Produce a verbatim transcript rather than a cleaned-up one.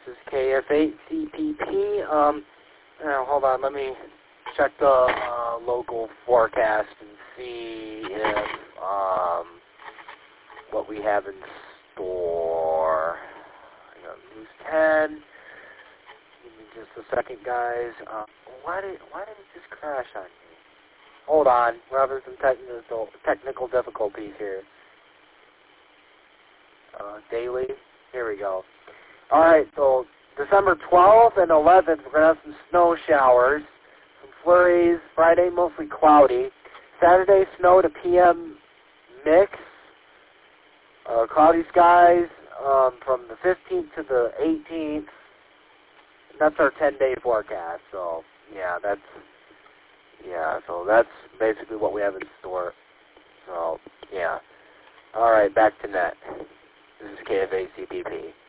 is K F eight C P P. Um, now, hold on, let me check the uh, local forecast and see if um, what we have in store. I got News ten. Give me just a second, guys. Uh, why did why did it just crash on me? Hold on, we're having some technical technical difficulties here. Uh, daily. Here we go. All right, so December twelfth and eleventh, we're going to have some snow showers, some flurries. Friday, mostly cloudy. Saturday, snow to P M mix. Uh, cloudy skies um, from the fifteenth to the eighteenth. That's our ten-day forecast. So, yeah, that's yeah. So that's basically what we have in store. So, yeah. All right, back to net. This is K F A C P P.